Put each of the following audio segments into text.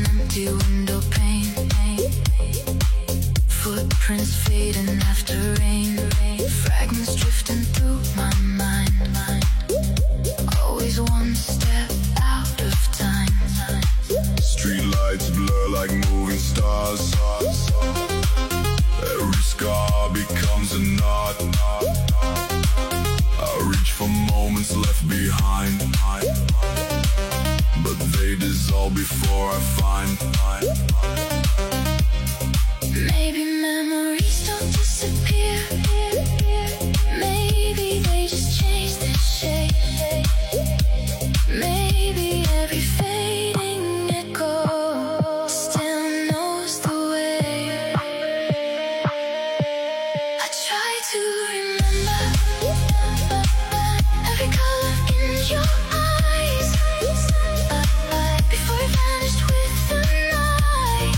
an empty window pane. Footprints fading after rain. Fragments drifting through my mind. Always one step out of time. Streetlights blur like moving stars. Every scar becomes a knot. I reach for moments left behind, but they dissolve before I find. Maybe memories don't disappear. Maybe they just change their shape. Maybe every fading echo still knows the way. I try to remember every color in your eyes before it vanished with the night.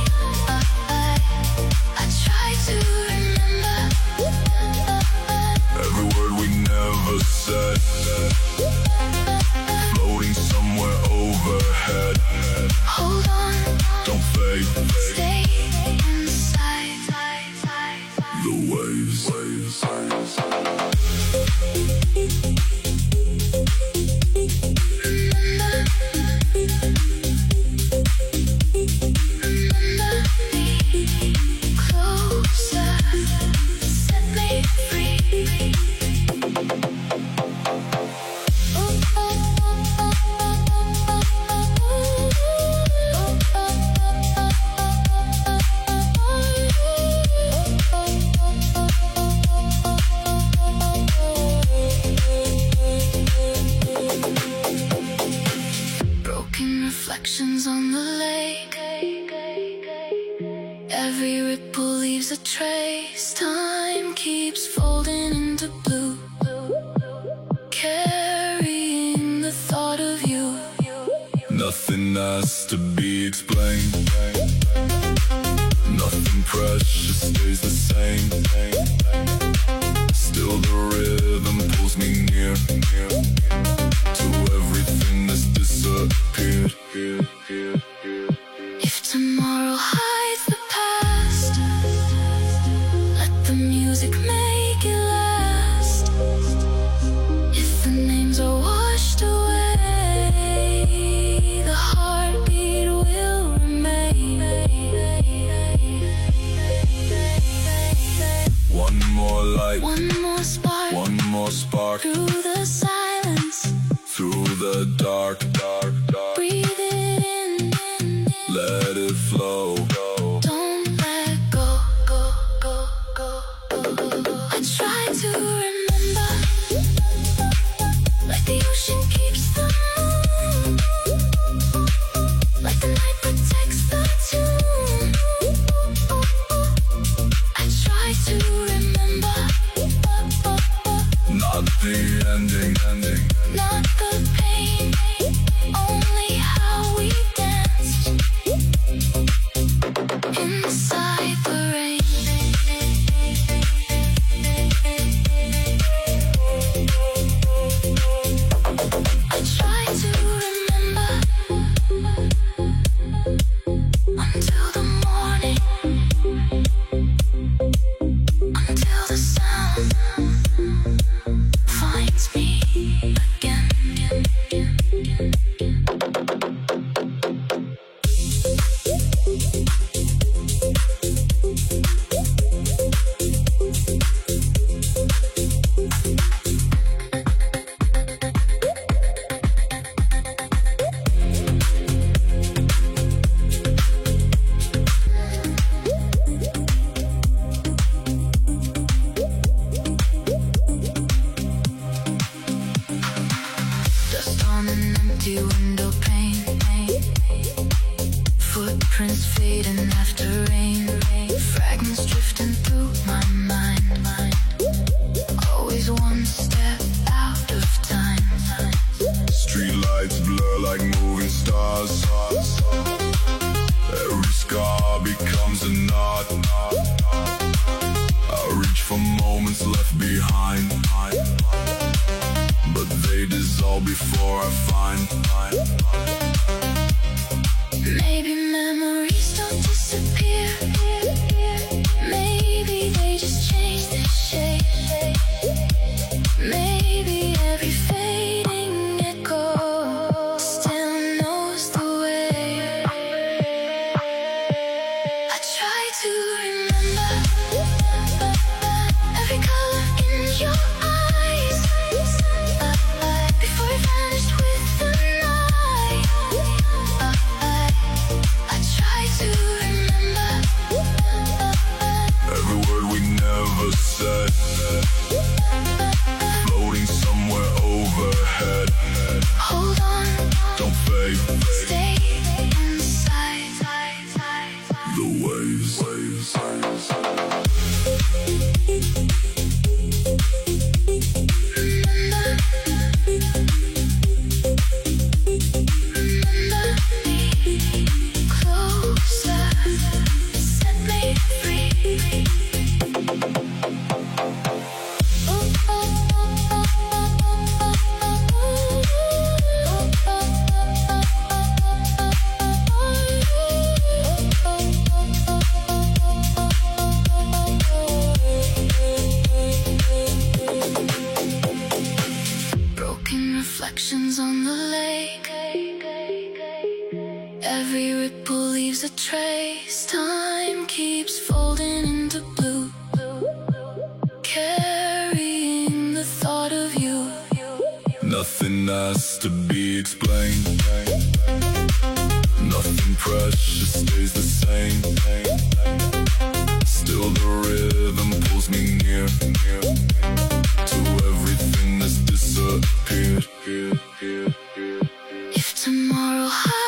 I try to remember Every word we never said, floating somewhere overhead. hold on, Don't fade, stay inside. the waves. Remember me closer, set me free. Broken reflections on the lake. Every ripple leaves a trace. Time keeps folding into blue, carrying the thought of you. Nothing has to be explained. Nothing precious stays the same. Still the rhythm pulls me near to everything that's disappeared. If tomorrow hides the past, let the music make it last. If the names are washed away, the heartbeat will remain. One more light, One more spark one more spark through the silence. through the dark. Breathe it in, Let it flow. don't let go. I try to remember, like the ocean keeps the moon, like the night protects the tune. I try to remember, Not the ending. not the pain, only how we danced inside the rain. I try to remember until the morning, until the sound finds me again. Dust on an empty window pane. Footprints fading after rain. Fragments drifting through my mind. Always one step out of time. Streetlights blur like moving stars. Every scar becomes a knot. I reach for moments left behind, but they dissolve before I find. Maybe memories don't disappear. Maybe they just change their shape. Maybe every fading echo still knows the way. I try to remember every color in your eyes before it vanished with the night. I try to remember every word we never said, floating somewhere overhead. hold on, Don't fade, stay inside the waves. Remember me closer, set me free. Broken reflections on the lake. Every ripple leaves a trace. Time keeps folding into blue, carrying the thought of you. Nothing has to be explained. Nothing precious stays the same. Still the rhythm pulls me near to everything that's disappeared. If tomorrow